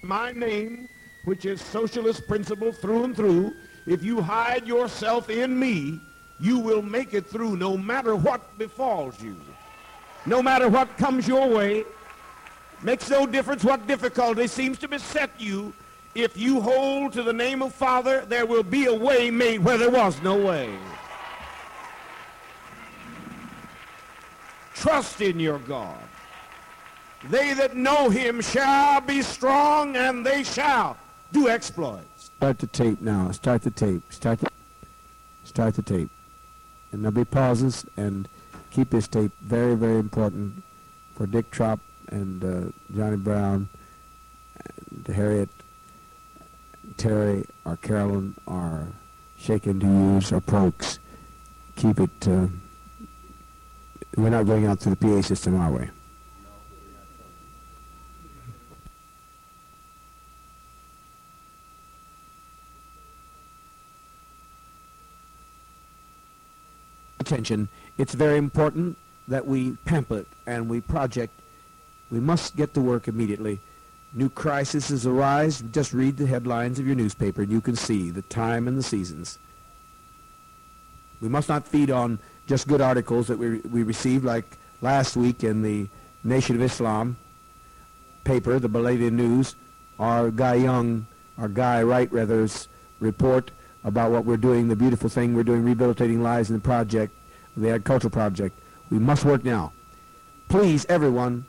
My name, which is socialist principle through and through, if you hide yourself in me, you will make it through no matter what befalls you. No matter what comes your way, makes no difference what difficulty seems to beset you. If you hold to the name of Father, there will be a way made where there was no way. Trust in your God. They that know him shall be strong, and they shall do exploits. Start the tape now. Start the tape. Start the tape. And there'll be pauses, and keep this tape very, very important for Dick Trop and Johnny Brown, and Harriet, Terry, or Carolyn, or Shaken to Use, or Prokes. Keep it. We're not going out through the PA system, are we? Attention. It's very important that we pamphlet and we project. We must get to work immediately. New crises arise. Just read the headlines of your newspaper and you can see the time and the seasons. We must not feed on just good articles that we received, like last week in the Nation of Islam paper, the Belated News, our Guy Young, our Guy Wright rather's report about what we're doing, the beautiful thing we're doing, rehabilitating lives in the project, the agricultural project. We must work now. Please, everyone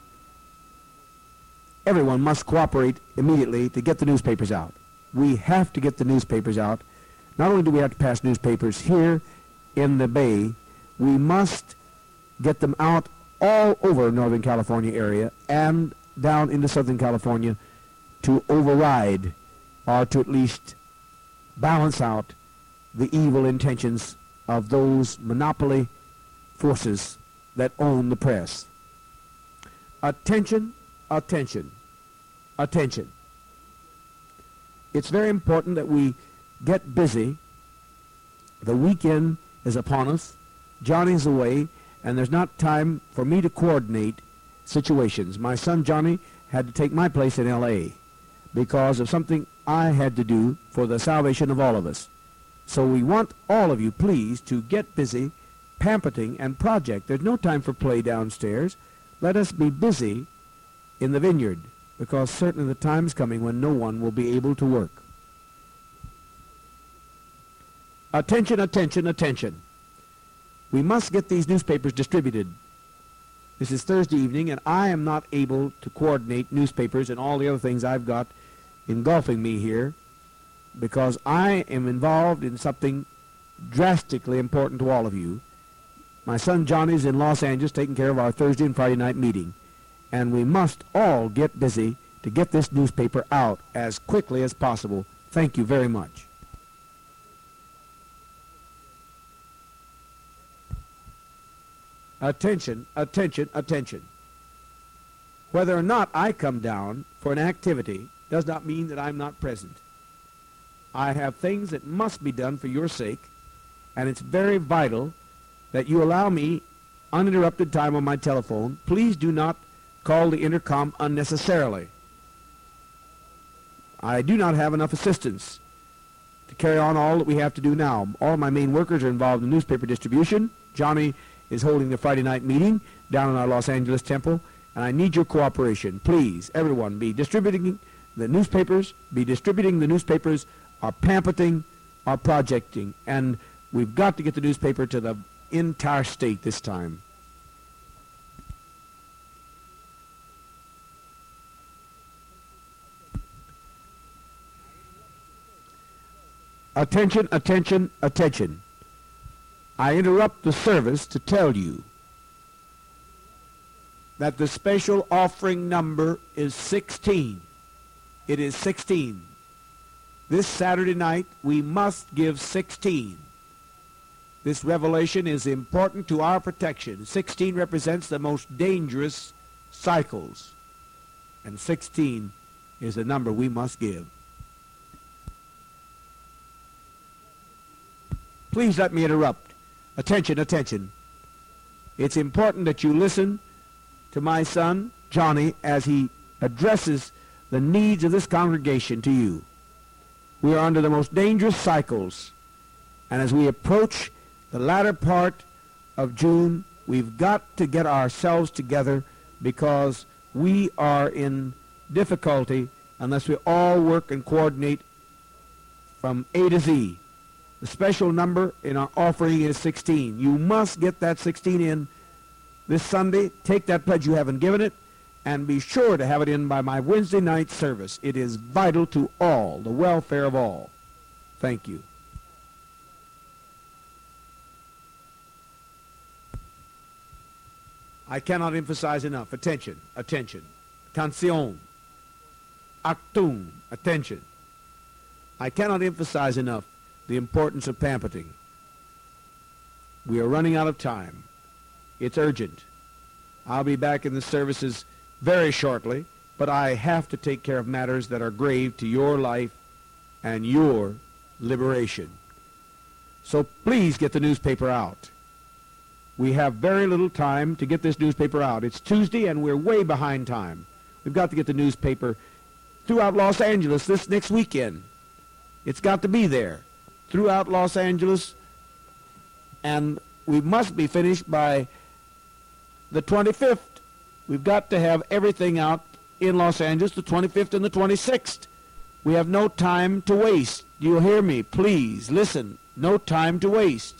must cooperate immediately to get the newspapers out. We have to get the newspapers out. Not only do we have to pass newspapers here in the Bay, we must get them out all over Northern California area and down into Southern California to override or to at least balance out the evil intentions of those monopoly forces that own the press. Attention, attention, attention. It's very important that we get busy. The weekend is upon us. Johnny's away, and there's not time for me to coordinate situations. My son Johnny had to take my place in L.A. because of something I had to do for the salvation of all of us. So we want all of you, please, to get busy pamphleting and project. There's no time for play downstairs. Let us be busy in the vineyard, because certainly the time's coming when no one will be able to work. Attention, attention, attention. We must get these newspapers distributed. This is Thursday evening, and I am not able to coordinate newspapers and all the other things I've got engulfing me here, because I am involved in something drastically important to all of you. My son Johnny's in Los Angeles taking care of our Thursday and Friday night meeting, and we must all get busy to get this newspaper out as quickly as possible. Thank you very much. Attention, attention, attention. Whether or not I come down for an activity does not mean that I'm not present. I have things that must be done for your sake, and it's very vital that you allow me uninterrupted time on my telephone. Please do not call the intercom unnecessarily. I do not have enough assistance to carry on all that we have to do now. All my main workers are involved in newspaper distribution. Johnny is holding the Friday night meeting down in our Los Angeles temple, and I need your cooperation. Please, everyone, be distributing the newspapers, or pamphleting, or projecting, and we've got to get the newspaper to the entire state this time. Attention, attention, attention. I interrupt the service to tell you that the special offering number is 16. It is 16. This Saturday night, we must give 16. This revelation is important to our protection. 16 represents the most dangerous cycles, and 16 is the number we must give. Please let me interrupt. Attention, attention. It's important that you listen to my son, Johnny, as he addresses the needs of this congregation to you. We are under the most dangerous cycles, and as we approach the latter part of June, we've got to get ourselves together because we are in difficulty unless we all work and coordinate from A to Z. The special number in our offering is 16. You must get that 16 in this Sunday. Take that pledge you haven't given it, and be sure to have it in by my Wednesday night service. It is vital to all, the welfare of all. Thank you. I cannot emphasize enough. Attention, attention. Atención. Actum. Attention. I cannot emphasize enough the importance of pamphleting. We are running out of time. It's urgent. I'll be back in the services very shortly, but I have to take care of matters that are grave to your life and your liberation. So please get the newspaper out. We have very little time to get this newspaper out. It's Tuesday and we're way behind time. We've got to get the newspaper throughout Los Angeles this next weekend. It's got to be there throughout Los Angeles, and we must be finished by the 25th. We've got to have everything out in Los Angeles the 25th and the 26th. We have no time to waste. Do you hear me? Please listen. No time to waste.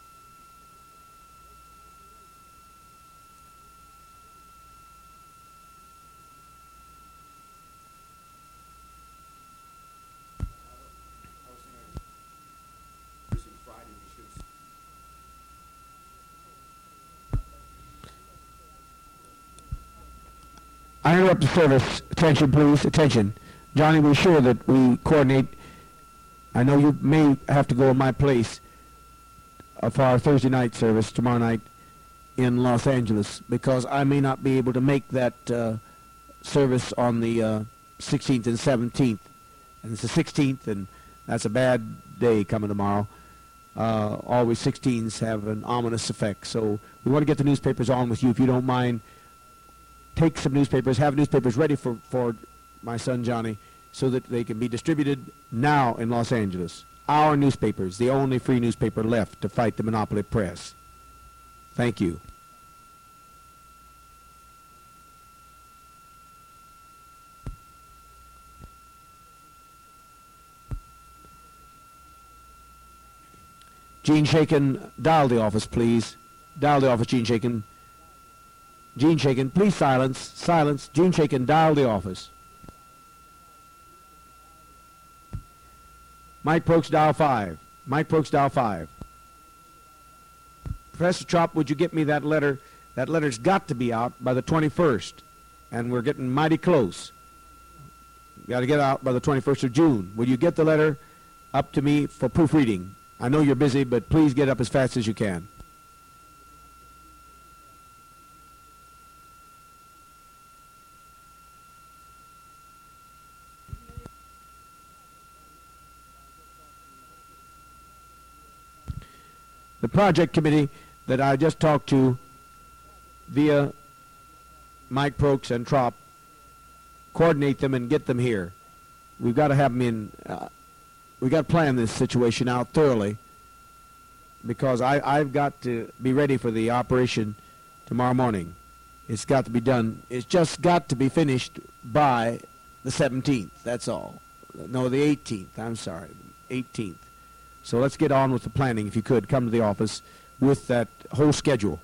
I interrupt the service. Attention, please. Attention. Johnny, we're sure that we coordinate. I know you may have to go in my place for our Thursday night service tomorrow night in Los Angeles because I may not be able to make that service on the 16th and 17th. And it's the 16th, and that's a bad day coming tomorrow. Always 16s have an ominous effect. So we want to get the newspapers on with you, if you don't mind. Take some newspapers, have newspapers ready for my son Johnny so that they can be distributed now in Los Angeles. Our newspapers, the only free newspaper left to fight the monopoly press. Thank you. Gene Shaken, dial the office, please. Dial the office, Gene Shaken. Gene Shaken, please silence. Silence. Gene Shaken, dial the office. Mike Prokes, dial 5. Mike Prokes, dial 5. Professor Trop, would you get me that letter? That letter's got to be out by the 21st, and we're getting mighty close. Got to get out by the 21st of June. Will you get the letter up to me for proofreading? I know you're busy, but please get up as fast as you can. The project committee that I just talked to via Mike Prokes and Trop, coordinate them and get them here. We've got to have them in. We've got to plan this situation out thoroughly because I've got to be ready for the operation tomorrow morning. It's got to be done. It's just got to be finished by the 17th. That's all. No, the 18th. I'm sorry, 18th. So let's get on with the planning. If you could, come to the office with that whole schedule.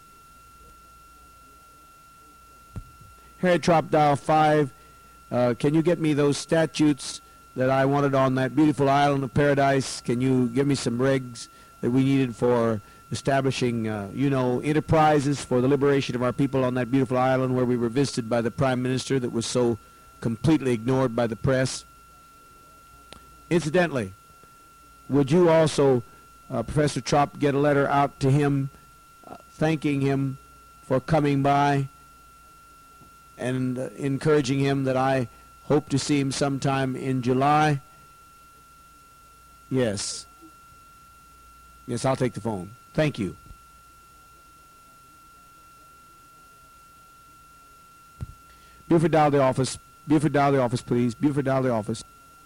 Harry Trop, dial 5. Can you get me those statutes that I wanted on that beautiful island of paradise? Can you give me some regs that we needed for establishing, enterprises for the liberation of our people on that beautiful island where we were visited by the Prime Minister that was so completely ignored by the press? Incidentally, would you also, Professor Trop, get a letter out to him thanking him for coming by and encouraging him that I hope to see him sometime in July? Yes. Yes, I'll take the phone. Thank you. Buford, dial the office. Buford, dial the office, please. Buford, dial the office.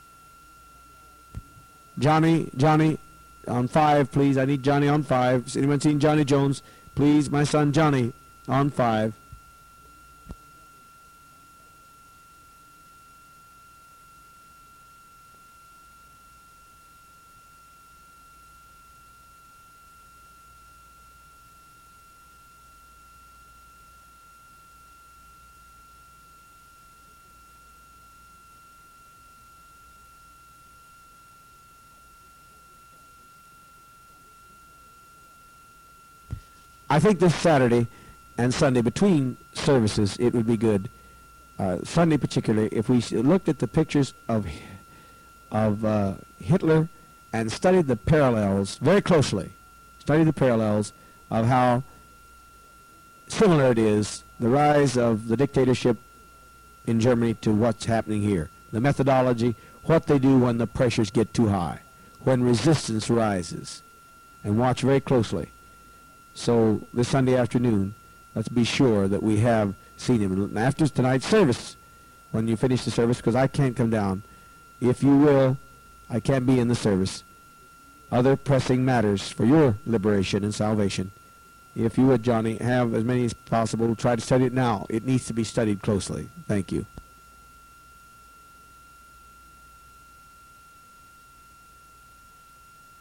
Johnny, on 5, please. I need Johnny on 5. Has anyone seen Johnny Jones? Please, my son Johnny, on 5. I think this Saturday and Sunday, between services, it would be good. Sunday particularly, if we looked at the pictures of Hitler and studied the parallels very closely, studied the parallels of how similar it is, the rise of the dictatorship in Germany to what's happening here. The methodology, what they do when the pressures get too high, when resistance rises, and watch very closely. So this Sunday afternoon, let's be sure that we have seen him. And after tonight's service, when you finish the service, because I can't come down, if you will, I can't be in the service. Other pressing matters for your liberation and salvation. If you would, Johnny, have as many as possible. Try to study it now. It needs to be studied closely. Thank you.